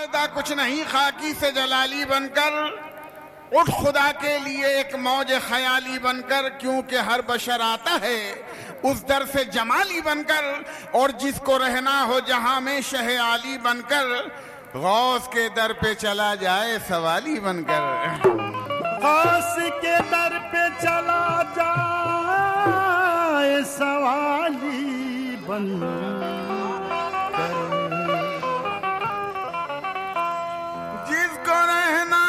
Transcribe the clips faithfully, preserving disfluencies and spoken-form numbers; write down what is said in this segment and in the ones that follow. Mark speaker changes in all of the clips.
Speaker 1: फायदा कुछ नहीं खाकी से जलाली बनकर, उठ खुदा के लिए एक मौज ख्याली बनकर, क्योंकि हर बशर आता है उस दर से जमाली बनकर, और जिसको रहना हो जहां में शह आली बनकर, गौस के दर पे चला जाए सवाली बनकर।
Speaker 2: गौस के दर पे चला जाए सवाली बनकर,
Speaker 1: जिसको रहना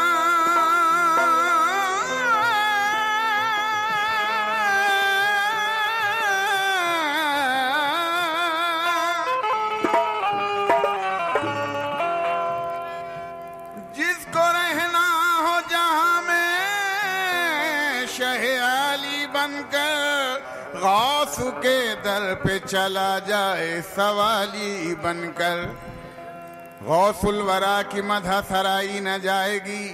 Speaker 1: जिसको रहना हो जहां में शह आली बनकर, गौस के दर पे चला जाए सवाली बनकर। गौसुल वरा की मदह सराई न जाएगी,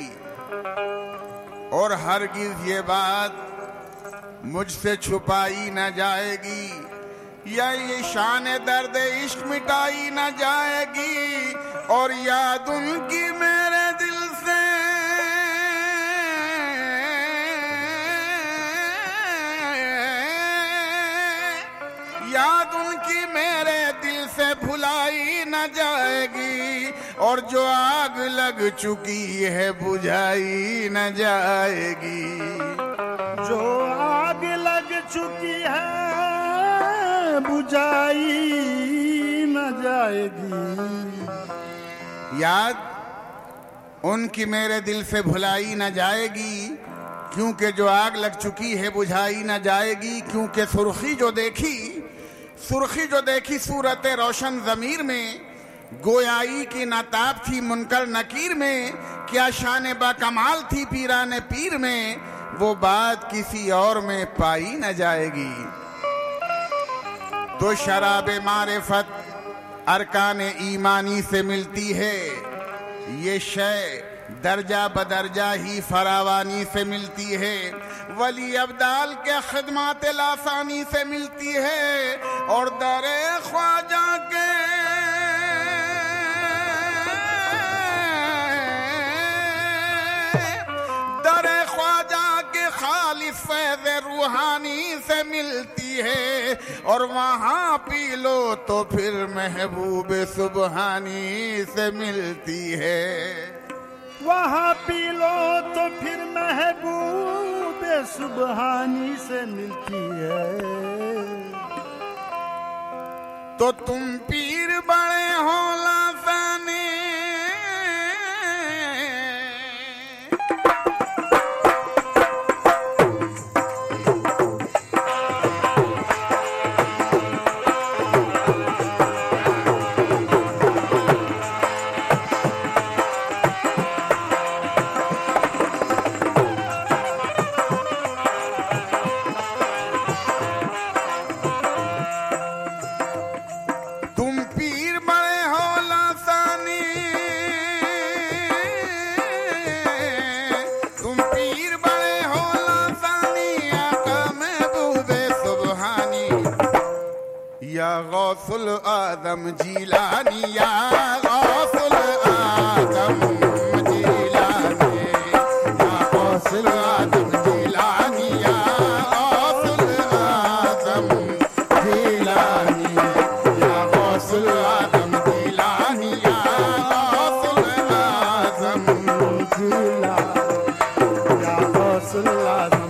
Speaker 1: और हरगिज ये बात मुझसे छुपाई न जाएगी, या ये शान दर्द इश्क मिटाई न जाएगी, और याद उनकी मेरे दिल से याद उनकी मेरे दिल से भुलाई न जाएगी, और जो आग लग चुकी है बुझाई न जाएगी।
Speaker 2: जो आग लग चुकी है बुझाई न जाएगी।
Speaker 1: याद उनकी मेरे दिल से भुलाई न जाएगी, क्योंकि जो आग लग चुकी है बुझाई न जाएगी। क्योंकि सुर्खी जो देखी सुर्खी जो देखी सूरत रोशन ज़मीर में, गोयाई की नताब थी मुनकर नकीर में, क्या शान बा कमाल थी पीराने पीर में, वो बात किसी और में पाई न जाएगी। तो शराब मारिफत अरकान ईमानी से मिलती है, ये शय दर्जा बदर्जा ही फरावानी से मिलती है, वली अब्दाल के खिदमात लासानी से मिलती है, और दरे ख्वाजा के दरे ख्वाजा के खालिस फैज़ रूहानी से मिलती है, और वहाँ पी लो तो फिर महबूब सुबहानी से मिलती है।
Speaker 2: वहाँ पी लो तो फिर महबूब सुबहानी से मिलती है।
Speaker 1: तो तुम पीर बड़े हो लासाने, गौसुल आदम जीलानी, या गौसुल आदम जीलानी, या गौसुल आदम जीलानी, या गौसुल आदम जीलानी, या गौसुल आदम जीलानी, या गौसुल आदम जीलानी, या गौसुल आदम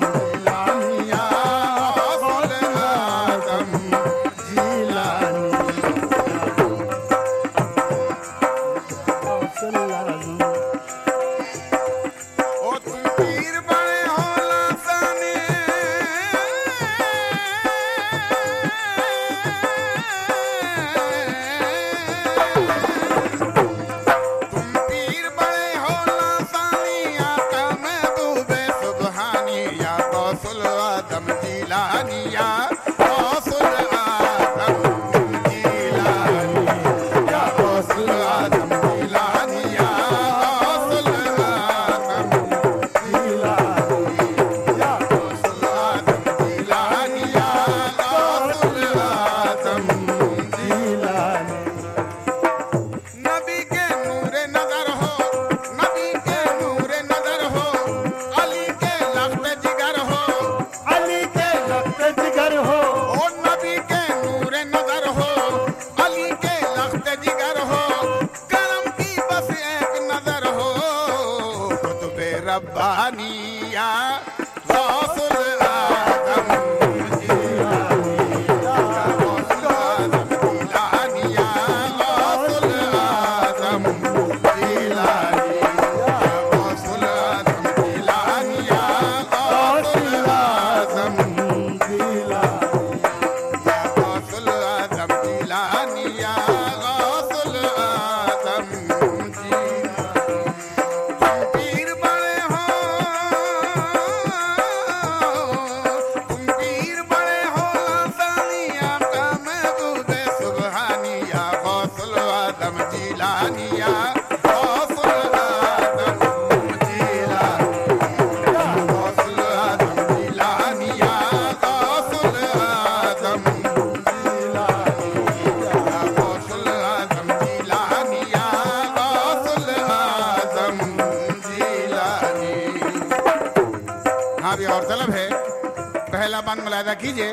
Speaker 1: रब्बानी या गौसुल आज़म जीलानी या गौसुल आज़म जीलानी या गौसुल आज़म जीलानी या गौसुल आज़म जीलानी या गौसुल आज़म जीलानी या गौसुल आज़म जीलानी या गौसुल आज़म जीलानी। तुम पीर बड़े हो, तुम पीर बड़े हो, लासानिया का महबूब सुबहानी या गौसुल आज़म जीलानी या गौसुल आज़म जीलानी या गौसुल आज़म जीलानी या गौसुल आज़म जीलानी या गौसुल आज़म जीलानी या गौसुल आज़म जीलानी। हाँ भी और तलब है, पहला बंद मुलाहिजा कीजिए।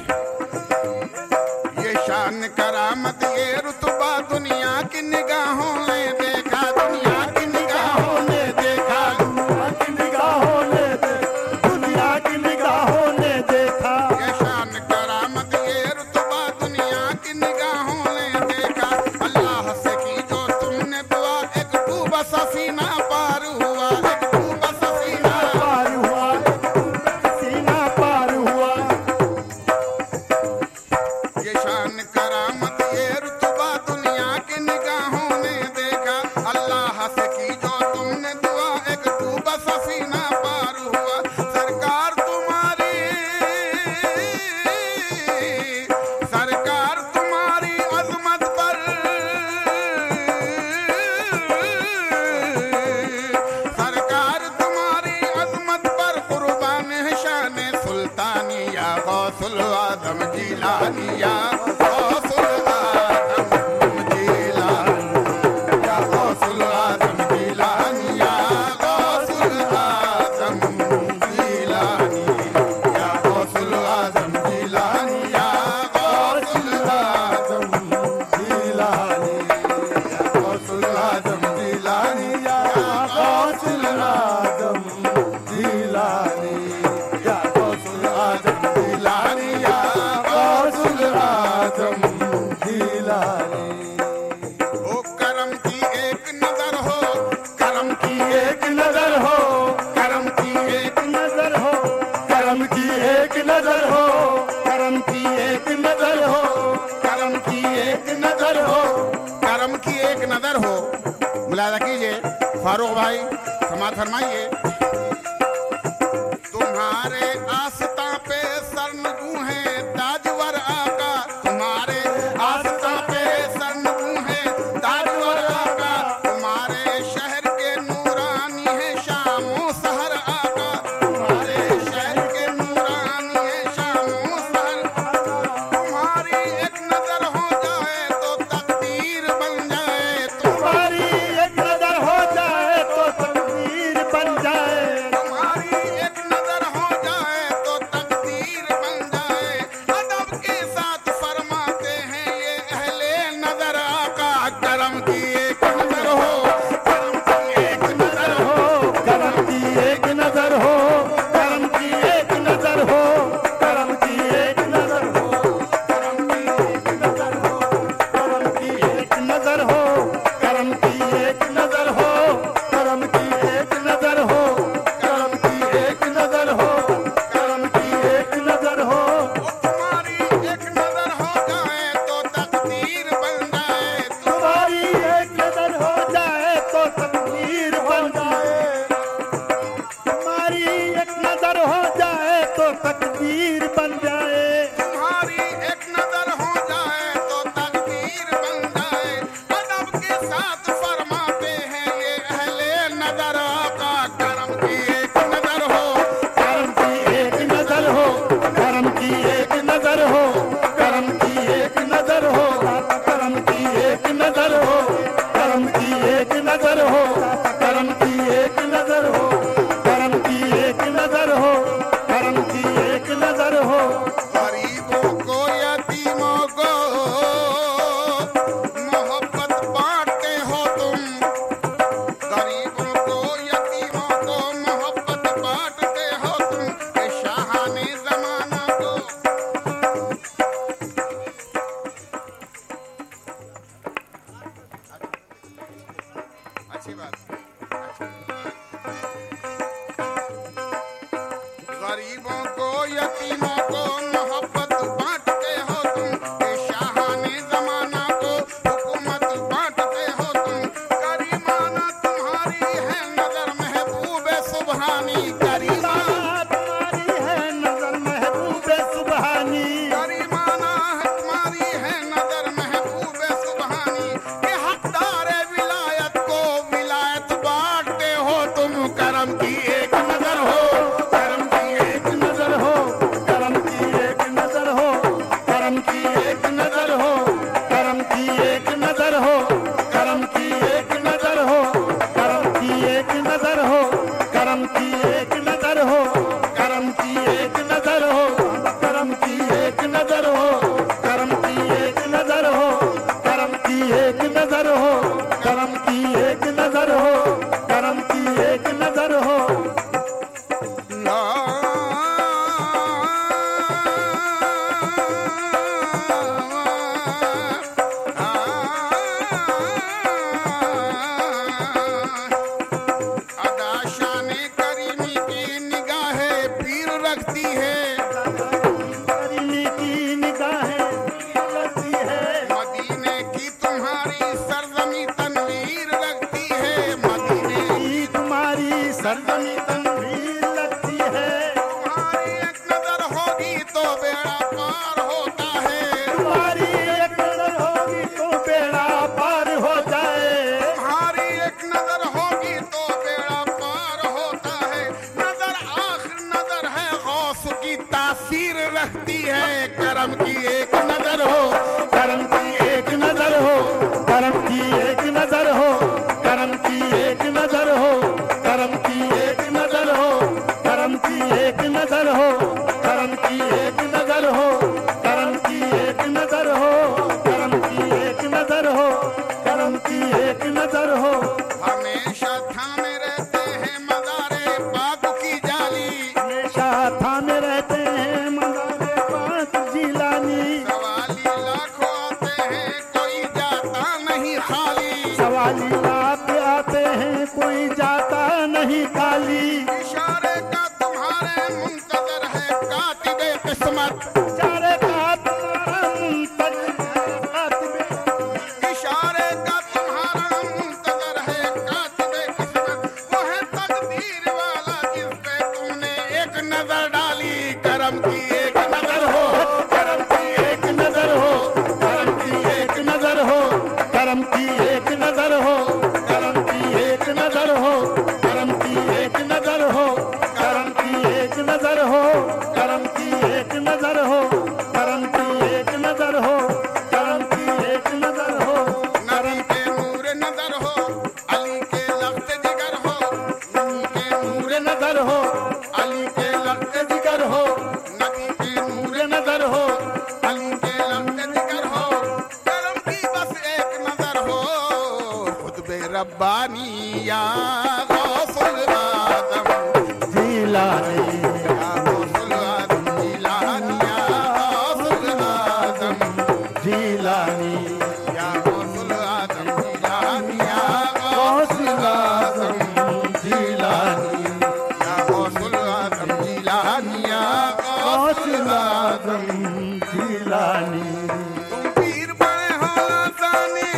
Speaker 1: ये शान करामत ये रुतबा दुनिया की निगाहों ने देखा, दुनिया की निगाहों ने देखा,
Speaker 2: दुनिया की निगाहों ने देखा, दुनिया की निगाहों ने देखा।
Speaker 1: ये शान करामत ये रुतबा दुनिया की निगाहों ने देखा। अल्लाह से की जो तुमने दुआ, एक डूबा सफीना पार हुआ, एक डूबा सफीना
Speaker 2: पार हुआ, सीना पार हुआ।
Speaker 1: ये शान करामत ये रुतबा दुनिया की निगाहों ने देखा। अल्लाह से की जो तुमने दुआ, एक डूबा सफीना पार हुआ। सरकार तुम्हारी, सरकार तुम्हारी अजमत पर, सरकार तुम्हारी अजमत पर कुर्बान है शान सुल्तानी या गौसुल आज़म जीलानी या गौसुल आज़म जीलानी या गौसुल आज़म जीलानी या गौसुल आज़म जीलानी या गौसुल आज़म जीलानी या गौसुल आज़म जीलानी या गौसुल आज़म जीलानी या गौसुल आज़म जीलानी या गौसुल आज़म जीलानी या गौसुल आज़म जीलानी। ओ करम की एक नजर हो, करम की एक नजर हो, करम की एक
Speaker 2: नजर हो, करम की एक नजर हो,
Speaker 1: करम की एक नजर हो, करम की एक नजर हो, करम की एक नजर हो। मुलाहिजा कीजिए, फारूक भाई समाज फरमाइए। तुम्हारे आस्था पे सरनगू है ताजवर आका, तुम्हारे आस्था पे सरनगू है ताजवर आका। तुम्हारे शहर के नूरानी है शामो सहर आका, तुम्हारे शहर के नूरानी है शामो सहर। तुम्हारी एक नजर हो जाए तो तकदीर बन जाए,
Speaker 2: तुम्हारी एक नजर हो जाए तो तकदीर बन जाए।
Speaker 1: तुम्हारी एक नजर हो जाए तो तकदीर बन जाए। अदब के साथ फरमाते हैं ये अहले नजर आका, करम की एक नजर हो, करम की एक नजर हो,
Speaker 2: करम की एक नजर हो, करम की एक नजर हो, करम की एक नजर हो,
Speaker 1: करम की एक नजर हो,
Speaker 2: करम की एक नजर हो, करम की एक नजर हो, करम की एक नजर हो, करम की एक नजर हो, करम की एक नजर हो।
Speaker 1: तुम्हारी एक नजर हो जाए तो तकदीर बन जाए,
Speaker 2: तुम्हारी एक नजर हो जाए तो तकदीर बन जाए। तुम्हारी एक नजर हो जाए तो तकदीर बन जाए।
Speaker 1: तुम्हारी एक नजर हो जाए तो तकदीर बन जाए। अदब के साथ फरमाते हैं ये अहले नजर आका, करम की एक नजर हो,
Speaker 2: करम की एक नजर हो, करम की एक नजर हो, करम की एक नजर हो, करम की एक नजर हो, करम की एक नजर हो, करम की एक नजर हो, करम की एक नजर हो, करम की एक नजर हो।
Speaker 1: गरीबों को यतीमों को मोहब्बत बांटते हो तुम, गरीबों को यतीमों को मोहब्बत अच्छी बात। गरीबों को यतीमों को मोहब्बत बांटते हो तुम, ये शाहाने जमाना को हुकूमत बांटते हो तुम। करीमाना तुम्हारी है नजर महबूब सुबहानी, करीमाना
Speaker 2: तुम्हारी है नजर महबूब सुबहानी,
Speaker 1: करीमाना तुम्हारी है नजर महबूब सुबहानी। ये हकदार विलायत को विलायत बांटते हो तुम, करम की एक नजर हो, करम की एक
Speaker 2: नजर हो, करम की एक नजर हो, करम की एक नजर हो, करम की एक नजर हो, करम की एक नजर हो, करम की एक नजर हो, करम की एक नजर हो, करम की एक नजर हो, करम की एक नजर हो, करम की एक नजर हो, करम की एक नजर हो, करम की एक नजर हो, करम की एक नजर हो।
Speaker 1: ला अदा शाने करीमी की निगाहें पीर रखती है,
Speaker 2: करीमी की निगाहें लगती है,
Speaker 1: मदीने की तुम्हारी सरजमी तनवीर रखती है, मदीने
Speaker 2: की तुम्हारी सरजमी तनवीर लगती है,
Speaker 1: तुम्हारी एक नजर होगी तो बेड़ा पार होता है,
Speaker 2: तुम्हारी एक नजर होगी तो बेड़ा पार हो जाए,
Speaker 1: तुम्हारी एक नजर होगी तो बेड़ा पार होता है। नजर आखिर नजर है गौस की तासीर रखती है, करम की एक नजर हो,
Speaker 2: करम की एक नजर हो, करम की एक नजर हो, करम की एक नजर हो, करम की एक नजर हो, करम की एक नजर हो, करम की एक नजर हो, करम की एक नजर हो, करम की एक नजर हो, करम की एक नजर हो।
Speaker 1: हमेशा थामे रहते हैं मज़ारे पाक की जाली,
Speaker 2: हमेशा थामे रहते हैं मज़ारे पाक जिलानी,
Speaker 1: सवाली लाखों आते हैं कोई जाता नहीं खाली,
Speaker 2: सवाली रात आते हैं कोई जाता नहीं खाली,
Speaker 1: इशारे का तुम्हारे मुंतजर है कातिबे किस्मत,
Speaker 2: चारे का तुम्हारा मुंतज़िर है कातिबे,
Speaker 1: इशारे का तुम्हारा मुंतजर है कातिबे किस्मत। वो है तकदीर वाला जिस पे तुमने एक नजर डाली, करम की एक नजर हो,
Speaker 2: करम की एक नजर हो, करम की एक नजर हो, करम की एक नजर हो, करम की एक नजर हो, करम की एक नजर हो, करम की एक नजर हो, करम की एक नजर हो, करम की एक नजर हो, करम की एक नजर हो,
Speaker 1: नबी के नूर नजर हो, अली के लख्त जिगर हो, नबी के नूर
Speaker 2: नजर हो,
Speaker 1: अली के लख्त
Speaker 2: जिगर हो,
Speaker 1: नबी के नूर
Speaker 2: नजर हो,
Speaker 1: अली के लख्त जिगर हो, करम की बस एक नजर हो, खुतबे रब्बानी या गौसुल आदम,
Speaker 2: जिलानी,
Speaker 1: या गौसुल आदम जिलानी, या गौसुल आदम,
Speaker 2: जिलानी,
Speaker 1: या गौसुल आदम जिलानी, या
Speaker 2: गौसुल
Speaker 1: गौसुल
Speaker 2: आज़म जिलानी,
Speaker 1: या गौसुल आदम जिलानी, या
Speaker 2: गौसुल
Speaker 1: गौसुल आदम।
Speaker 2: आज़म जिलानी।
Speaker 1: तुम पीर बड़े हो लासानी,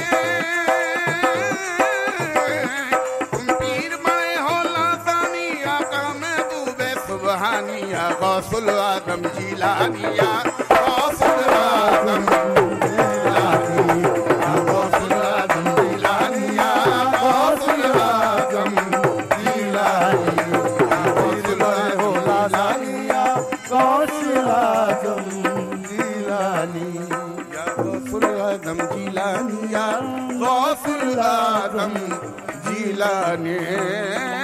Speaker 1: तुम पीर बड़े हो लासानी, आका महबूबे सुबहानी, या गौसुल आदम जिलानी, या गौसुल आदम जिलानी, या गौसुल आदम जिलानी, या गौसुल आदम जिलानी, या गौसुल आदम जिलानी, या
Speaker 2: गौसुल आज़म जिलानी,
Speaker 1: या गौसुल आदम जिलानी, या गौसुल आदम जिलानी।